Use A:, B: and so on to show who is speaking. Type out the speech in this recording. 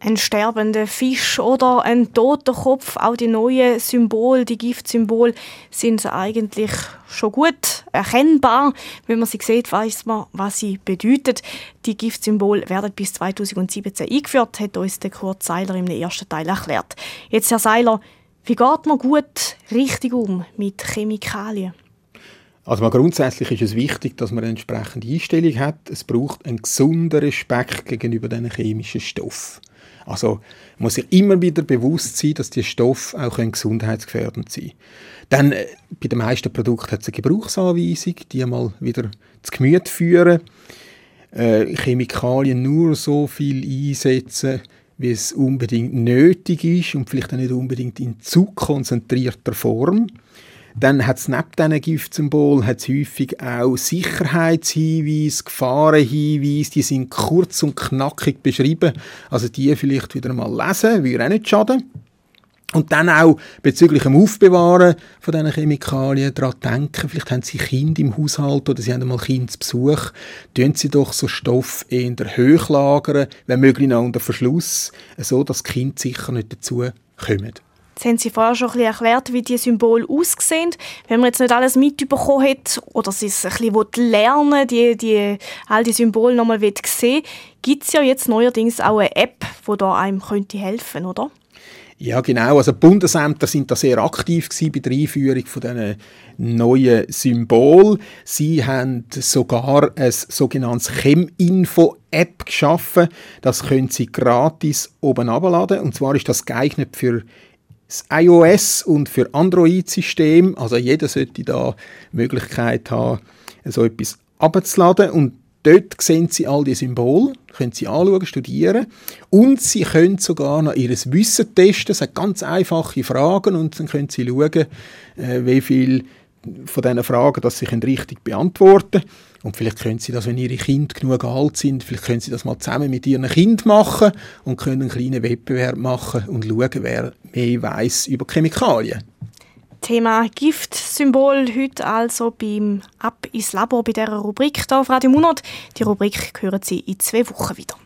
A: Ein sterbender Fisch oder ein toter Kopf, auch die neuen Symbole, die Giftsymbole, sind eigentlich schon gut erkennbar. Wenn man sie sieht, weiss man, was sie bedeuten. Die Giftsymbole werden bis 2017 eingeführt, hat uns der Kurt Seiler im ersten Teil erklärt. Jetzt, Herr Seiler, wie geht man gut richtig um mit Chemikalien?
B: Also mal grundsätzlich ist es wichtig, dass man eine entsprechende Einstellung hat. Es braucht einen gesunden Respekt gegenüber diesen chemischen Stoffen. Also man muss sich immer wieder bewusst sein, dass die Stoffe auch gesundheitsgefährdend sein können. Dann, bei den meisten Produkten hat es eine Gebrauchsanweisung, die mal wieder zu Gemüte führen. Chemikalien nur so viel einsetzen, wie es unbedingt nötig ist und vielleicht auch nicht unbedingt in zu konzentrierter Form. Dann hat es neben diesen Giftsymbolen häufig auch Sicherheitshinweise, Gefahrenhinweise, die sind kurz und knackig beschrieben. Also die vielleicht wieder mal lesen, würde auch nicht schaden. Und dann auch bezüglich dem Aufbewahren von diesen Chemikalien daran denken, vielleicht haben Sie Kinder im Haushalt oder Sie haben mal Kinder zu Besuch, tun Sie doch so Stoff eher hoch lagern, wenn möglich noch unter Verschluss, so dass die Kinder sicher nicht dazu kommen.
A: Jetzt haben Sie vorher schon ein bisschen erklärt, wie die Symbole aussehen. Wenn man jetzt nicht alles mitbekommen hat oder Sie es ein bisschen lernen will, all die Symbole noch mal sehen, gibt es ja jetzt neuerdings auch eine App, die da einem helfen könnte, oder?
B: Ja, genau. Also die Bundesämter sind da sehr aktiv gewesen bei der Einführung von diesen neuen Symbolen. Sie haben sogar ein sogenanntes Cheminfo-App geschaffen. Das können Sie gratis oben herunterladen. Und zwar ist das geeignet für das iOS und für Android-System. Also jeder sollte da die Möglichkeit haben, so etwas herunterzuladen. Und dort sehen Sie all die Symbole, können Sie anschauen, studieren. Und Sie können sogar noch Ihr Wissen testen. Es hat ganz einfache Fragen und dann können Sie schauen, wie viel von diesen Fragen dass Sie richtig beantworten können. Und vielleicht können Sie das, wenn Ihre Kinder genug alt sind, vielleicht können Sie das mal zusammen mit Ihren Kindern machen und können einen kleinen Wettbewerb machen und schauen, wer mehr weiss über Chemikalien.
A: Thema Giftsymbol heute also beim «Ab ins Labor» bei dieser Rubrik hier auf Radio Munot. Die Rubrik hören Sie in 2 Wochen wieder.